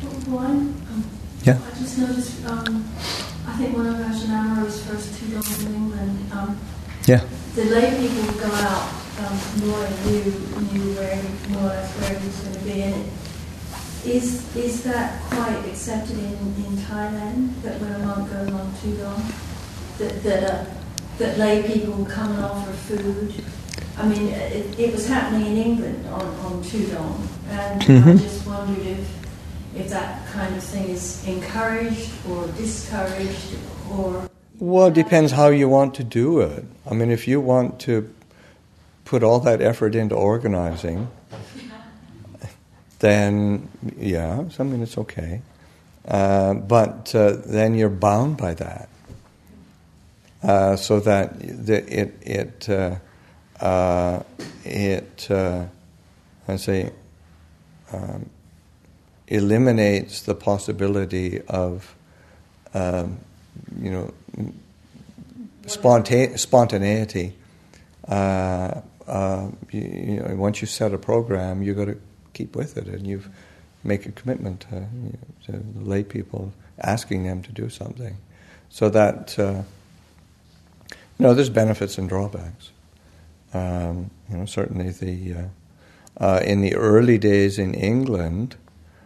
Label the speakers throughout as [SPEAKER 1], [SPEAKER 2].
[SPEAKER 1] One,
[SPEAKER 2] Yeah.
[SPEAKER 1] I just noticed, I think one of Ajahn first Tudong in England,
[SPEAKER 2] Yeah.
[SPEAKER 1] the lay people would go out, Roy knew more or less where he was going to be, and is that quite accepted in Thailand, that when a monk goes on Tudong, that lay people come and offer food? I mean, it was happening in England on Tudong, and I just wondered if that kind of thing is encouraged or discouraged, or...
[SPEAKER 2] Well, it depends how you want to do it. I mean, if you want to put all that effort into organizing, then, yeah, I mean, it's okay. But then you're bound by that. So that eliminates the possibility of, spontaneity. Once you set a program, you've got to keep with it, and you make a commitment to the lay people, asking them to do something. So that, there's benefits and drawbacks. Certainly in the early days in England,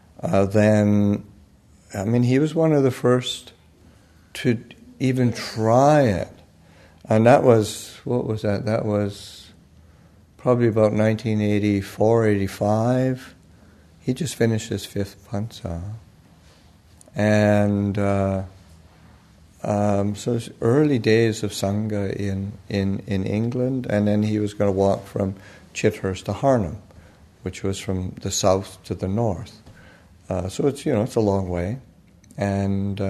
[SPEAKER 2] he was one of the first to even try it. And that was, what was that? That was probably about 1984, 85. He just finished his 5th Pansa. And so it's early days of Sangha in England, and then he was going to walk from Chithurst to Harnham, which was from the south to the north. So it's a long way. And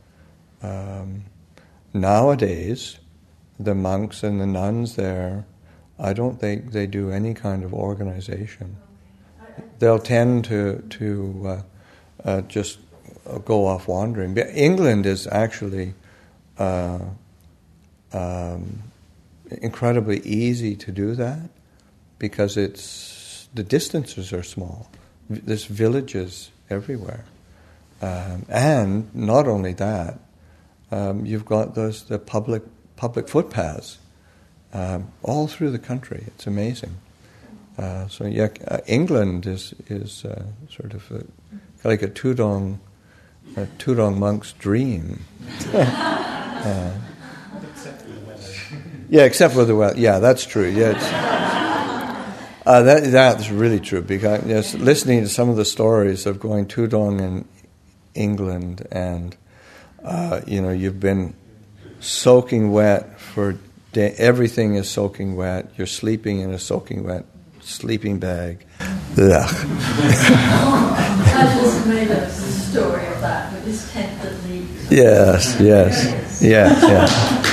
[SPEAKER 2] nowadays, the monks and the nuns there, I don't think they do any kind of organization. They'll tend to just go off wandering. But England is actually incredibly easy to do that because the distances are small. There's villages everywhere, and not only that, you've got the public footpaths all through the country. It's amazing. England is sort of like a Tudong monk's dream. Except for the weather. Yeah, that's true. Yeah, that's really true, because listening to some of the stories of going Tudong in England, and you've been soaking wet for day. Everything is soaking wet. You're sleeping in a soaking wet sleeping bag.
[SPEAKER 1] I just made a story of that with this tent that leaks.
[SPEAKER 2] Yes.